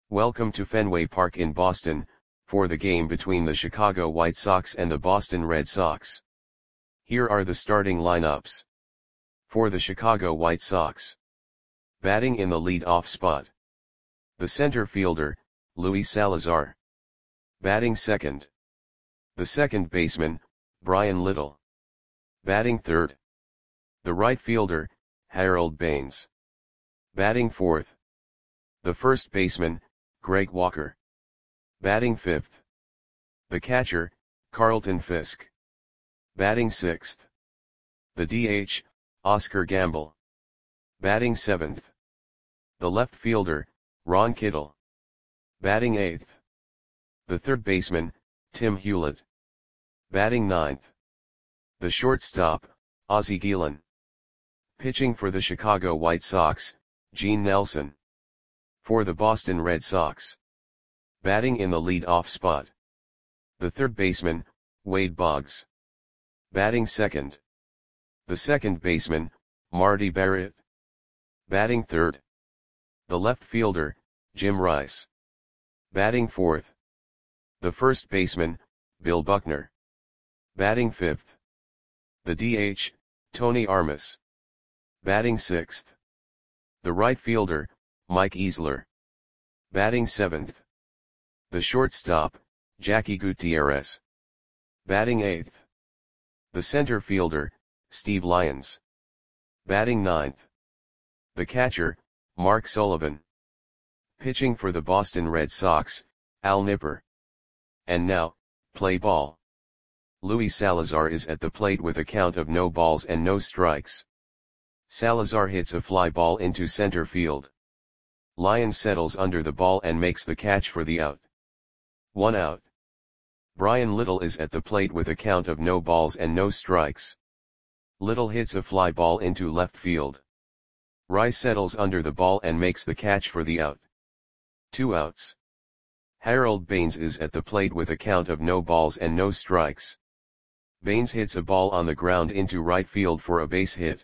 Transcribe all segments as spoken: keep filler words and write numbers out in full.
Welcome to Fenway Park in Boston, for the game between the Chicago White Sox and the Boston Red Sox. Here are the starting lineups. For the Chicago White Sox. Batting in the lead-off spot. The center fielder, Luis Salazar. Batting second. The second baseman, Bryan Little. Batting third. The right fielder, Harold Baines. Batting fourth. The first baseman, Greg Walker. Batting fifth. The catcher, Carlton Fisk. Batting sixth. The D H, Oscar Gamble. Batting seventh. The left fielder, Ron Kittle. Batting eighth. The third baseman, Tim Hewlett. Batting ninth. The shortstop, Ozzie Guillen. Pitching for the Chicago White Sox, Gene Nelson. For the Boston Red Sox. Batting in the lead-off spot. The third baseman, Wade Boggs. Batting second. The second baseman, Marty Barrett. Batting third. The left fielder, Jim Rice. Batting fourth. The first baseman, Bill Buckner. Batting fifth. The D H, Tony Armas. Batting sixth. The right fielder, Mike Easler. Batting seventh. The shortstop, Jackie Gutierrez. Batting eighth. The center fielder, Steve Lyons. Batting ninth. The catcher, Mark Sullivan. Pitching for the Boston Red Sox, Al Nipper. And now, play ball. Luis Salazar is at the plate with a count of no balls and no strikes. Salazar hits a fly ball into center field. Lyons settles under the ball and makes the catch for the out. One out. Bryan Little is at the plate with a count of no balls and no strikes. Little hits a fly ball into left field. Rice settles under the ball and makes the catch for the out. Two outs. Harold Baines is at the plate with a count of no balls and no strikes. Baines hits a ball on the ground into right field for a base hit.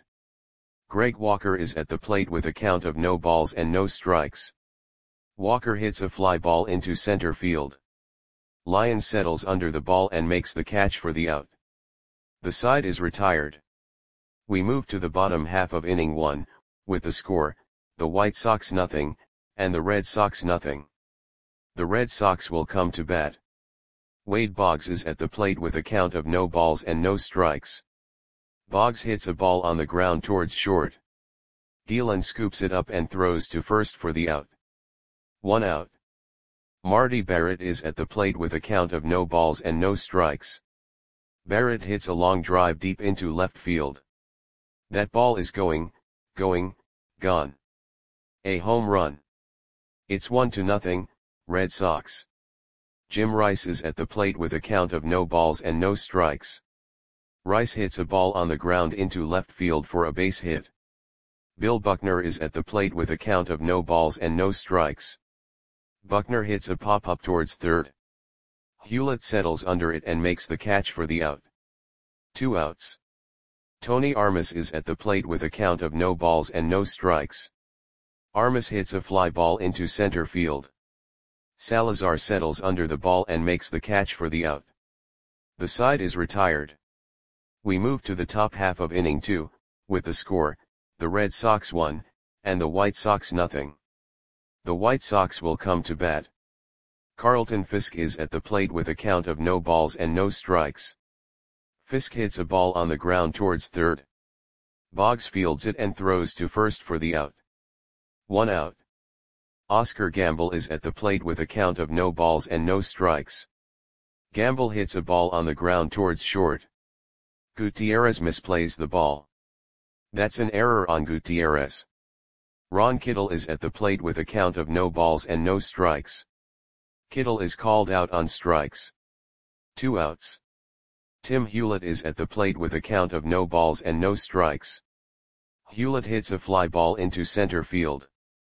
Greg Walker is at the plate with a count of no balls and no strikes. Walker hits a fly ball into center field. Lyons settles under the ball and makes the catch for the out. The side is retired. We move to the bottom half of inning one, with the score, the White Sox nothing, and the Red Sox nothing. The Red Sox will come to bat. Wade Boggs is at the plate with a count of no balls and no strikes. Boggs hits a ball on the ground towards short. Guillen scoops it up and throws to first for the out. One out. Marty Barrett is at the plate with a count of no balls and no strikes. Barrett hits a long drive deep into left field. That ball is going, going, gone. A home run. It's one to nothing, Red Sox. Jim Rice is at the plate with a count of no balls and no strikes. Rice hits a ball on the ground into left field for a base hit. Bill Buckner is at the plate with a count of no balls and no strikes. Buckner hits a pop-up towards third. Hewlett settles under it and makes the catch for the out. Two outs. Tony Armas is at the plate with a count of no balls and no strikes. Armas hits a fly ball into center field. Salazar settles under the ball and makes the catch for the out. The side is retired. We move to the top half of inning two, with the score, the Red Sox one, and the White Sox nothing. The White Sox will come to bat. Carlton Fisk is at the plate with a count of no balls and no strikes. Fisk hits a ball on the ground towards third. Boggs fields it and throws to first for the out. One out. Oscar Gamble is at the plate with a count of no balls and no strikes. Gamble hits a ball on the ground towards short. Gutierrez misplays the ball. That's an error on Gutierrez. Ron Kittle is at the plate with a count of no balls and no strikes. Kittle is called out on strikes. Two outs. Tim Hewlett is at the plate with a count of no balls and no strikes. Hewlett hits a fly ball into center field.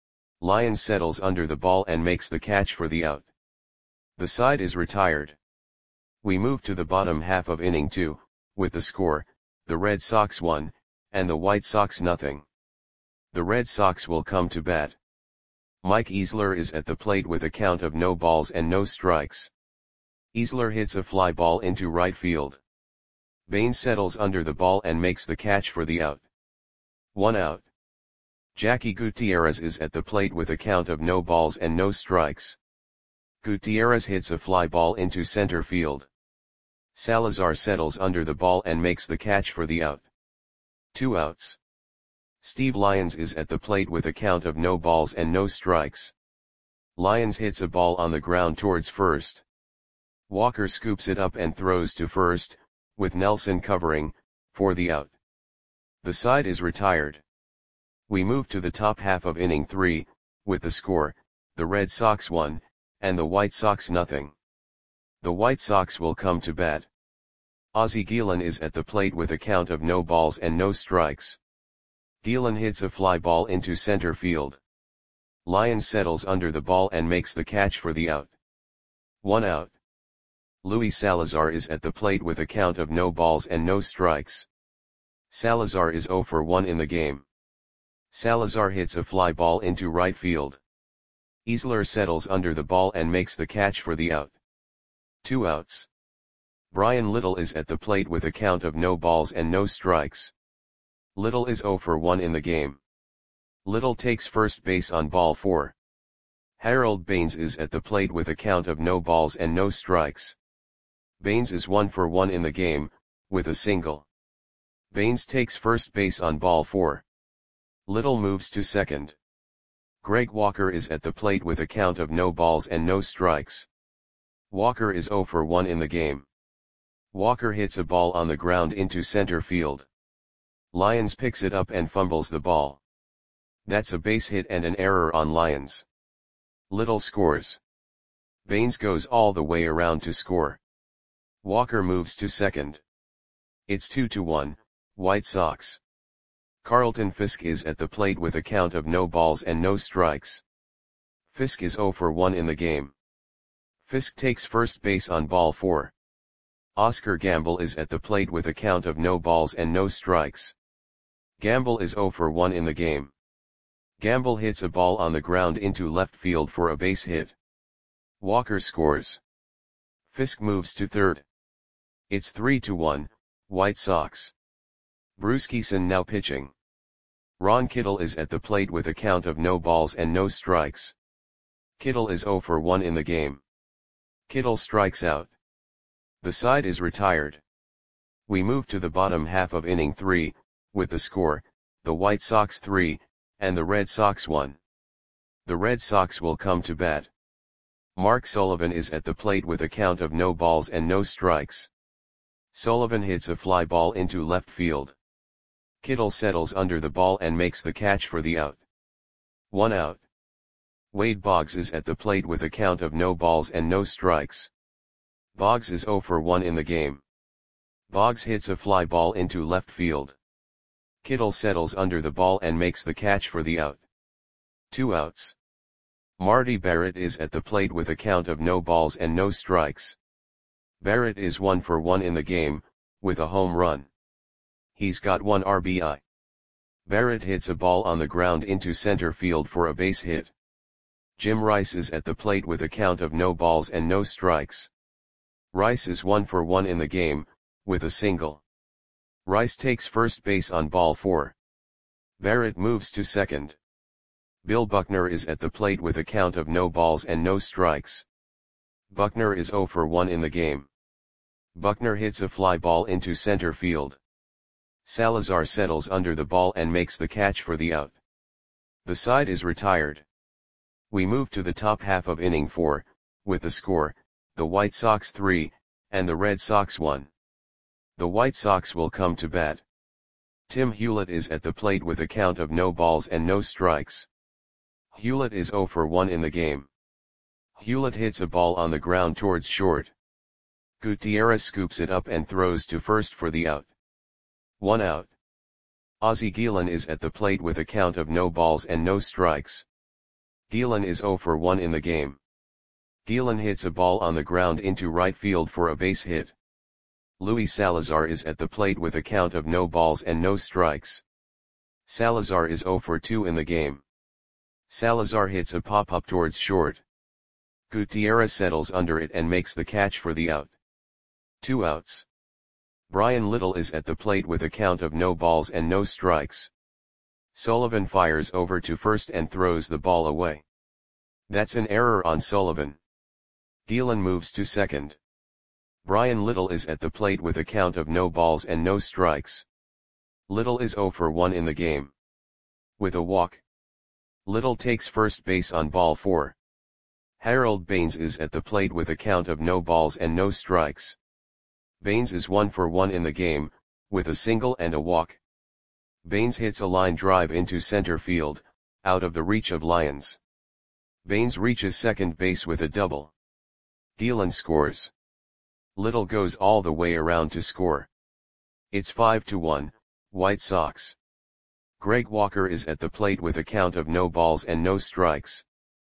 Lyons settles under the ball and makes the catch for the out. The side is retired. We move to the bottom half of inning two, with the score, the Red Sox one, and the White Sox nothing. The Red Sox will come to bat. Mike Easler is at the plate with a count of no balls and no strikes. Easler hits a fly ball into right field. Baines settles under the ball and makes the catch for the out. One out. Jackie Gutierrez is at the plate with a count of no balls and no strikes. Gutierrez hits a fly ball into center field. Salazar settles under the ball and makes the catch for the out. Two outs. Steve Lyons is at the plate with a count of no balls and no strikes. Lyons hits a ball on the ground towards first. Walker scoops it up and throws to first, with Nelson covering, for the out. The side is retired. We move to the top half of inning three, with the score, the Red Sox one, and the White Sox nothing. The White Sox will come to bat. Ozzie Guillen is at the plate with a count of no balls and no strikes. Guillen hits a fly ball into center field. Lyons settles under the ball and makes the catch for the out. One out. Luis Salazar is at the plate with a count of no balls and no strikes. Salazar is zero for one in the game. Salazar hits a fly ball into right field. Easler settles under the ball and makes the catch for the out. Two outs. Brian Little is at the plate with a count of no balls and no strikes. Little is zero for one in the game. Little takes first base on ball four. Harold Baines is at the plate with a count of no balls and no strikes. Baines is one for one in the game, with a single. Baines takes first base on ball four. Little moves to second. Greg Walker is at the plate with a count of no balls and no strikes. Walker is zero for one in the game. Walker hits a ball on the ground into center field. Lyons picks it up and fumbles the ball. That's a base hit and an error on Lyons. Little scores. Baines goes all the way around to score. Walker moves to second. It's two to one, White Sox. Carlton Fisk is at the plate with a count of no balls and no strikes. Fisk is zero for one in the game. Fisk takes first base on ball four. Oscar Gamble is at the plate with a count of no balls and no strikes. Gamble is zero for one in the game. Gamble hits a ball on the ground into left field for a base hit. Walker scores. Fisk moves to third. It's three to one, White Sox. Bruce Kison now pitching. Ron Kittle is at the plate with a count of no balls and no strikes. Kittle is zero for one in the game. Kittle strikes out. The side is retired. We move to the bottom half of inning three, with the score, the White Sox three, and the Red Sox one. The Red Sox will come to bat. Mark Sullivan is at the plate with a count of no balls and no strikes. Sullivan hits a fly ball into left field. Kittle settles under the ball and makes the catch for the out. One out. Wade Boggs is at the plate with a count of no balls and no strikes. Boggs is zero for one in the game. Boggs hits a fly ball into left field. Kittle settles under the ball and makes the catch for the out. Two outs. Marty Barrett is at the plate with a count of no balls and no strikes. Barrett is one for one in the game, with a home run. He's got one R B I. Barrett hits a ball on the ground into center field for a base hit. Jim Rice is at the plate with a count of no balls and no strikes. Rice is one for one in the game, with a single. Rice takes first base on ball four. Barrett moves to second. Bill Buckner is at the plate with a count of no balls and no strikes. Buckner is zero for one in the game. Buckner hits a fly ball into center field. Salazar settles under the ball and makes the catch for the out. The side is retired. We move to the top half of inning four, with the score, the White Sox three, and the Red Sox one. The White Sox will come to bat. Tim Hewlett is at the plate with a count of no balls and no strikes. Hewlett is zero for one in the game. Hewlett hits a ball on the ground towards short. Gutierrez scoops it up and throws to first for the out. One out. Ozzie Guillen is at the plate with a count of no balls and no strikes. Guillen is zero for one in the game. Guillen hits a ball on the ground into right field for a base hit. Luis Salazar is at the plate with a count of no balls and no strikes. Salazar is zero for two in the game. Salazar hits a pop-up towards short. Gutierrez settles under it and makes the catch for the out. Two outs. Bryan Little is at the plate with a count of no balls and no strikes. Sullivan fires over to first and throws the ball away. That's an error on Sullivan. Gielan moves to second. Bryan Little is at the plate with a count of no balls and no strikes. Little is oh for one in the game. With a walk. Little takes first base on ball four. Harold Baines is at the plate with a count of no balls and no strikes. Baines is one for one in the game, with a single and a walk. Baines hits a line drive into center field, out of the reach of Lyons. Baines reaches second base with a double. Gielan scores. Little goes all the way around to score. It's five to one, White Sox. Greg Walker is at the plate with a count of no balls and no strikes.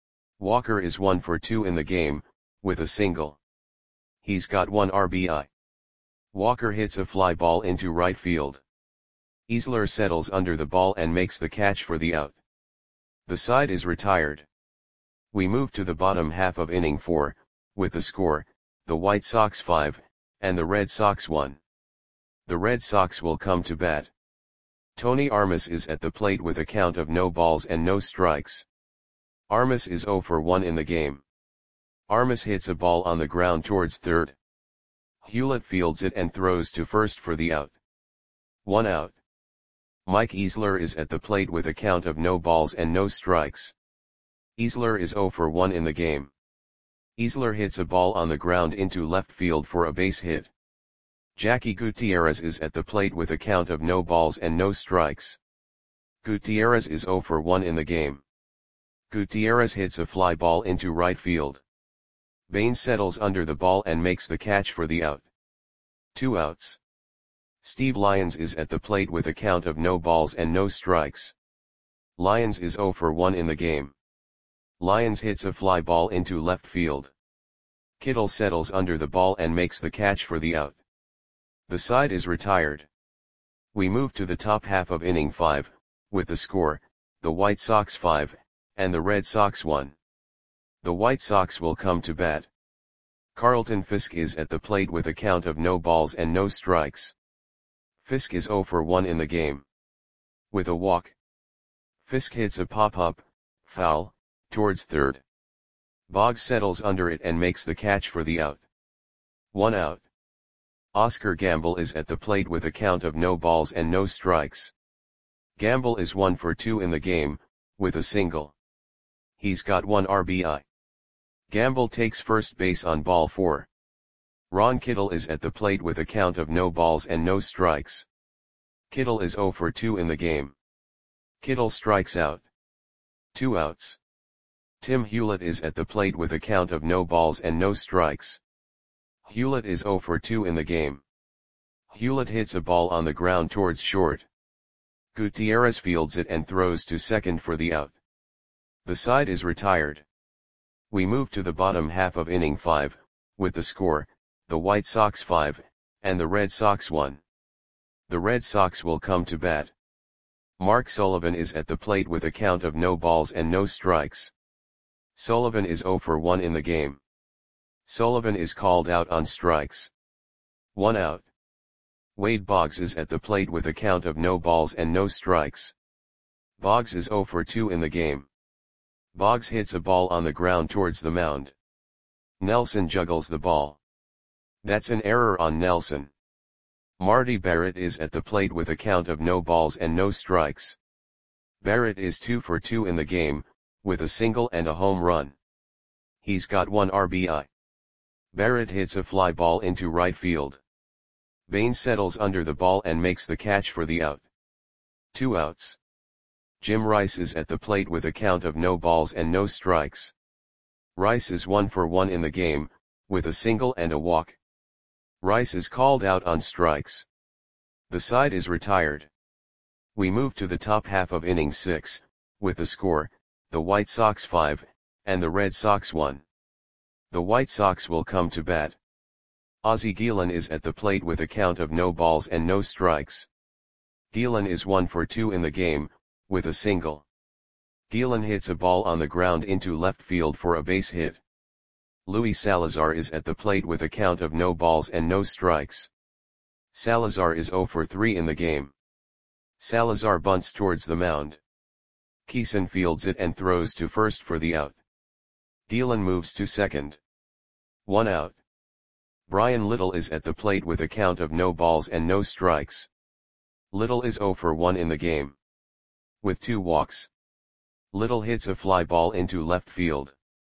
Walker is one for two in the game, with a single. He's got one R B I. Walker hits a fly ball into right field. Easler settles under the ball and makes the catch for the out. The side is retired. We move to the bottom half of inning four, with the score, the White Sox five, and the Red Sox one. The Red Sox will come to bat. Tony Armas is at the plate with a count of no balls and no strikes. Armas is oh for one in the game. Armas hits a ball on the ground towards third. Hewlett fields it and throws to first for the out. One out. Mike Easler is at the plate with a count of no balls and no strikes. Easler is oh for one in the game. Easler hits a ball on the ground into left field for a base hit. Jackie Gutierrez is at the plate with a count of no balls and no strikes. Gutierrez is oh for one in the game. Gutierrez hits a fly ball into right field. Baines settles under the ball and makes the catch for the out. Two outs. Steve Lyons is at the plate with a count of no balls and no strikes. Lyons is oh for one in the game. Lyons hits a fly ball into left field. Kittle settles under the ball and makes the catch for the out. The side is retired. We move to the top half of inning five, with the score, the White Sox five, and the Red Sox one. The White Sox will come to bat. Carlton Fisk is at the plate with a count of no balls and no strikes. Fisk is oh for one in the game. With a walk. Fisk hits a pop-up, foul, towards third. Boggs settles under it and makes the catch for the out. One out. Oscar Gamble is at the plate with a count of no balls and no strikes. Gamble is one for two in the game, with a single. He's got one R B I. Gamble takes first base on ball four. Ron Kittle is at the plate with a count of no balls and no strikes. Kittle is oh for two in the game. Kittle strikes out. Two outs. Tim Hewlett is at the plate with a count of no balls and no strikes. Hewlett is oh for two in the game. Hewlett hits a ball on the ground towards short. Gutierrez fields it and throws to second for the out. The side is retired. We move to the bottom half of inning five, with the score, the White Sox five, and the Red Sox one. The Red Sox will come to bat. Mark Sullivan is at the plate with a count of no balls and no strikes. Sullivan is oh for one in the game. Sullivan is called out on strikes. One out. Wade Boggs is at the plate with a count of no balls and no strikes. Boggs is oh for two in the game. Boggs hits a ball on the ground towards the mound. Nelson juggles the ball. That's an error on Nelson. Marty Barrett is at the plate with a count of no balls and no strikes. Barrett is two for two in the game, with a single and a home run. He's got one R B I. Barrett hits a fly ball into right field. Baines settles under the ball and makes the catch for the out. Two outs. Jim Rice is at the plate with a count of no balls and no strikes. Rice is one for one in the game, with a single and a walk. Rice is called out on strikes. The side is retired. We move to the top half of inning six, with the score, the White Sox five, and the Red Sox one. The White Sox will come to bat. Ozzie Gielan is at the plate with a count of no balls and no strikes. Gielan is one for two in the game, with a single. Gielan hits a ball on the ground into left field for a base hit. Luis Salazar is at the plate with a count of no balls and no strikes. Salazar is zero for three in the game. Salazar bunts towards the mound. Keeson fields it and throws to first for the out. Gielan moves to second. One out. Brian Little is at the plate with a count of no balls and no strikes. Little is zero for one in the game. With two walks. Little hits a fly ball into left field.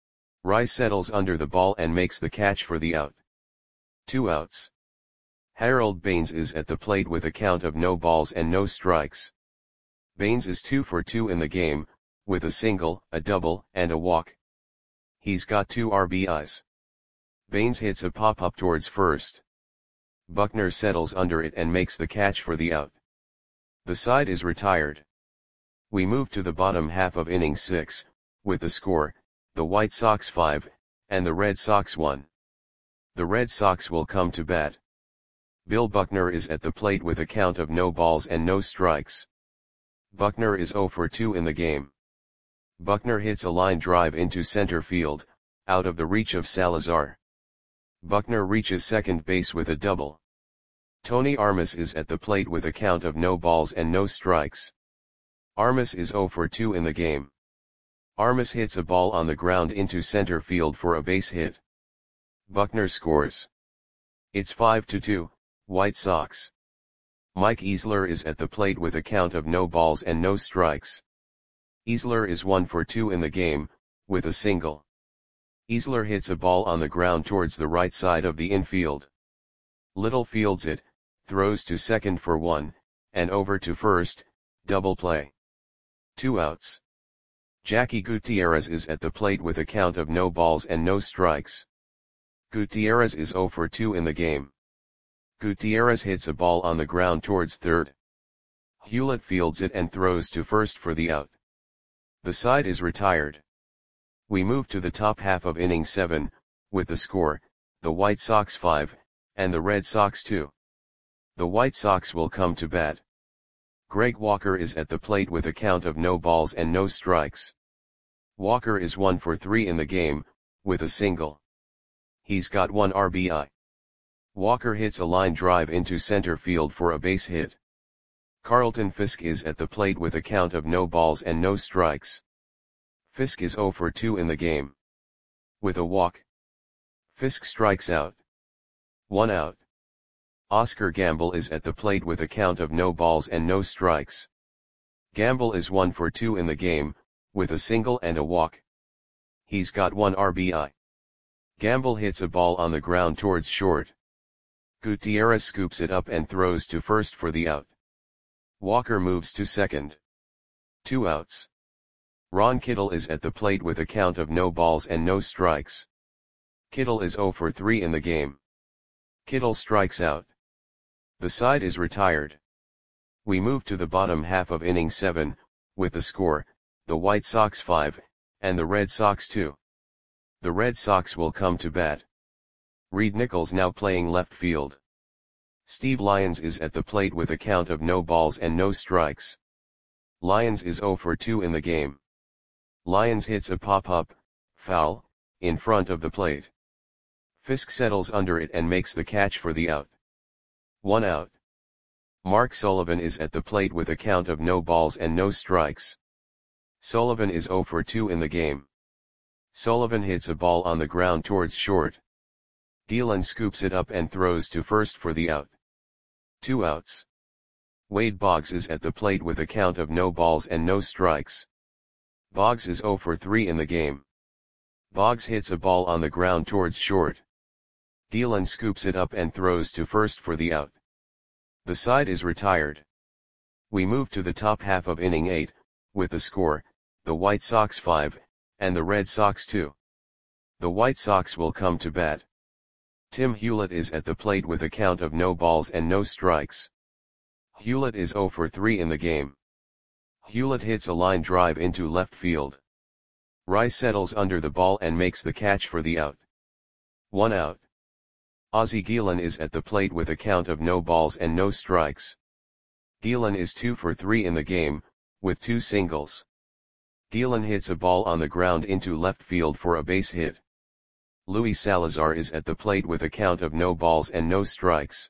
Rice settles under the ball and makes the catch for the out. Two outs. Harold Baines is at the plate with a count of no balls and no strikes. Baines is two for two in the game, with a single, a double, and a walk. He's got two R B Is. Baines hits a pop-up towards first. Buckner settles under it and makes the catch for the out. The side is retired. We move to the bottom half of inning six, with the score, the White Sox five, and the Red Sox one. The Red Sox will come to bat. Bill Buckner is at the plate with a count of no balls and no strikes. Buckner is zero for two in the game. Buckner hits a line drive into center field, out of the reach of Salazar. Buckner reaches second base with a double. Tony Armas is at the plate with a count of no balls and no strikes. Armas is zero for two in the game. Armas hits a ball on the ground into center field for a base hit. Buckner scores. It's five to two, White Sox. Mike Easler is at the plate with a count of no balls and no strikes. Easler is one for two in the game, with a single. Easler hits a ball on the ground towards the right side of the infield. Little fields it, throws to second for one, and over to first, double play. Two outs. Jackie Gutierrez is at the plate with a count of no balls and no strikes. Gutierrez is zero for two in the game. Gutierrez hits a ball on the ground towards third. Hewlett fields it and throws to first for the out. The side is retired. We move to the top half of inning seven, with the score, the White Sox five, and the Red Sox two. The White Sox will come to bat. Greg Walker is at the plate with a count of no balls and no strikes. Walker is one for three in the game, with a single. He's got one R B I. Walker hits a line drive into center field for a base hit. Carlton Fisk is at the plate with a count of no balls and no strikes. Fisk is zero for two in the game. With a walk. Fisk strikes out. One out. Oscar Gamble is at the plate with a count of no balls and no strikes. Gamble is one for two in the game, with a single and a walk. He's got one R B I. Gamble hits a ball on the ground towards short. Gutierrez scoops it up and throws to first for the out. Walker moves to second. Two outs. Ron Kittle is at the plate with a count of no balls and no strikes. Kittle is zero for three in the game. Kittle strikes out. The side is retired. We move to the bottom half of inning seven, with the score, the White Sox five, and the Red Sox two. The Red Sox will come to bat. Reed Nichols now playing left field. Steve Lyons is at the plate with a count of no balls and no strikes. Lyons is zero for two in the game. Lyons hits a pop-up, foul, in front of the plate. Fisk settles under it and makes the catch for the out. One out. Mark Sullivan is at the plate with a count of no balls and no strikes. Sullivan is zero for two in the game. Sullivan hits a ball on the ground towards short. Gielan scoops it up and throws to first for the out. Two outs. Wade Boggs is at the plate with a count of no balls and no strikes. Boggs is zero for three in the game. Boggs hits a ball on the ground towards short. Gielan scoops it up and throws to first for the out. The side is retired. We move to the top half of inning eight, with the score, the White Sox five, and the Red Sox two. The White Sox will come to bat. Tim Hewlett is at the plate with a count of no balls and no strikes. Hewlett is zero for three in the game. Hewlett hits a line drive into left field. Rice settles under the ball and makes the catch for the out. One out. Ozzie Gielan is at the plate with a count of no balls and no strikes. Gielan is two for three in the game, with two singles. Gielan hits a ball on the ground into left field for a base hit. Luis Salazar is at the plate with a count of no balls and no strikes.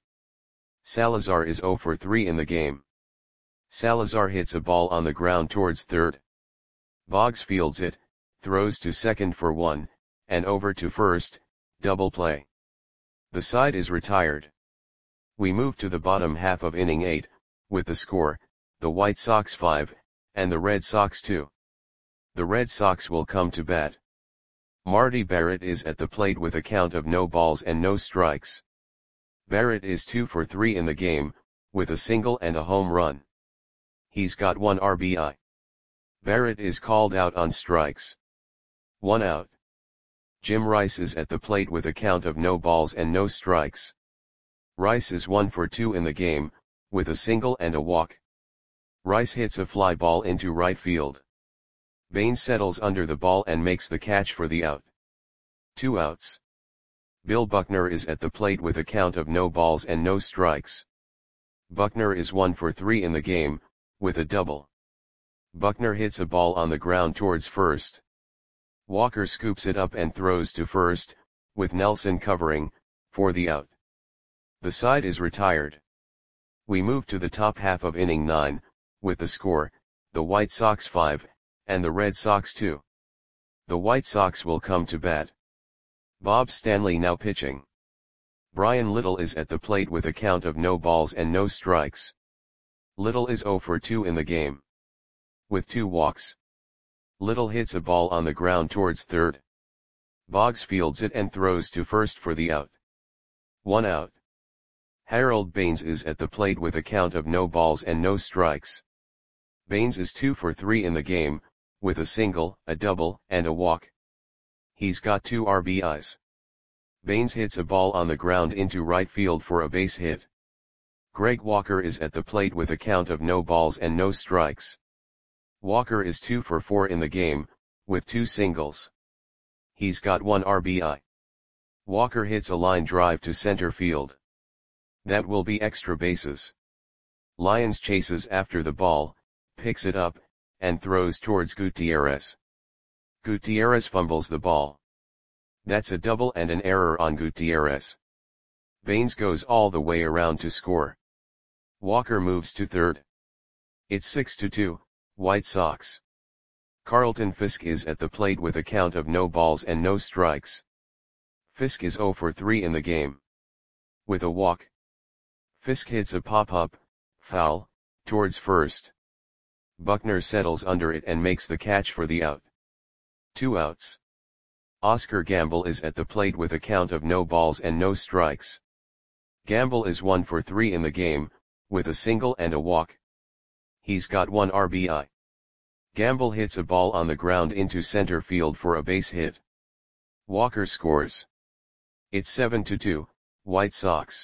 Salazar is zero for three in the game. Salazar hits a ball on the ground towards third. Boggs fields it, throws to second for one, and over to first, double play. The side is retired. We move to the bottom half of inning eight, with the score, the White Sox five, and the Red Sox two. The Red Sox will come to bat. Marty Barrett is at the plate with a count of no balls and no strikes. Barrett is two for three in the game, with a single and a home run. He's got one R B I. Barrett is called out on strikes. One out. Jim Rice is at the plate with a count of no balls and no strikes. Rice is one for two in the game, with a single and a walk. Rice hits a fly ball into right field. Baines settles under the ball and makes the catch for the out. Two outs. Bill Buckner is at the plate with a count of no balls and no strikes. Buckner is one for three in the game, with a double. Buckner hits a ball on the ground towards first. Walker scoops it up and throws to first, with Nelson covering, for the out. The side is retired. We move to the top half of inning nine, with the score, the White Sox five, and the Red Sox two. The White Sox will come to bat. Bob Stanley now pitching. Brian Little is at the plate with a count of no balls and no strikes. Little is zero for two in the game. With two walks. Little hits a ball on the ground towards third. Boggs fields it and throws to first for the out. One out. Harold Baines is at the plate with a count of no balls and no strikes. Baines is two for three in the game, with a single, a double, and a walk. He's got two R B Is. Baines hits a ball on the ground into right field for a base hit. Greg Walker is at the plate with a count of no balls and no strikes. Walker is two for four in the game, with two singles. He's got one R B I. Walker hits a line drive to center field. That will be extra bases. Lyons chases after the ball, picks it up, and throws towards Gutierrez. Gutierrez fumbles the ball. That's a double and an error on Gutierrez. Baines goes all the way around to score. Walker moves to third. It's six to two, White Sox. Carlton Fisk is at the plate with a count of no balls and no strikes. Fisk is zero for three in the game. With a walk. Fisk hits a pop-up, foul, towards first. Buckner settles under it and makes the catch for the out. Two outs. Oscar Gamble is at the plate with a count of no balls and no strikes. Gamble is one for three in the game, with a single and a walk. He's got one R B I. Gamble hits a ball on the ground into center field for a base hit. Walker scores. It's seven to two, White Sox.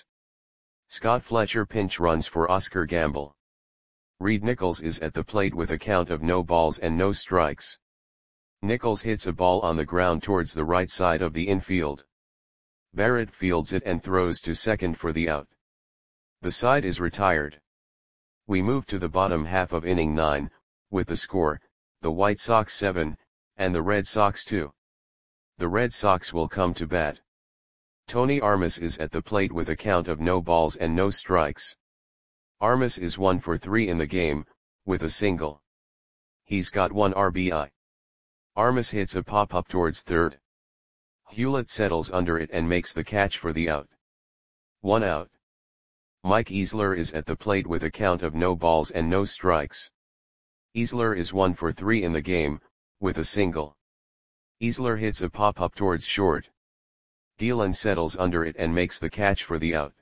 Scott Fletcher pinch runs for Oscar Gamble. Reed Nichols is at the plate with a count of no balls and no strikes. Nichols hits a ball on the ground towards the right side of the infield. Barrett fields it and throws to second for the out. The side is retired. We move to the bottom half of inning nine, with the score, the White Sox seven, and the Red Sox two. The Red Sox will come to bat. Tony Armas is at the plate with a count of no balls and no strikes. Armas is one for three in the game, with a single. He's got one R B I. Armas hits a pop-up towards third. Hewlett settles under it and makes the catch for the out. One out. Mike Easler is at the plate with a count of no balls and no strikes. Easler is one for three in the game, with a single. Easler hits a pop-up towards short. Gielan settles under it and makes the catch for the out.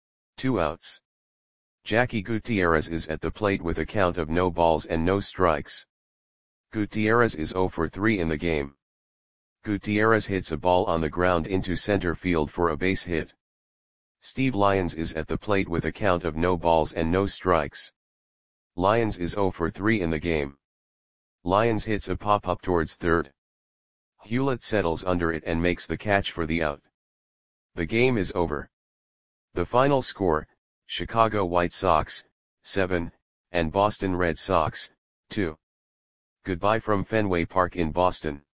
Two outs. Jackie Gutierrez is at the plate with a count of no balls and no strikes. Gutierrez is zero for three in the game. Gutierrez hits a ball on the ground into center field for a base hit. Steve Lyons is at the plate with a count of no balls and no strikes. Lyons is zero for three in the game. Lyons hits a pop-up towards third. Hewlett settles under it and makes the catch for the out. The game is over. The final score, Chicago White Sox, seven, and Boston Red Sox, two. Goodbye from Fenway Park in Boston.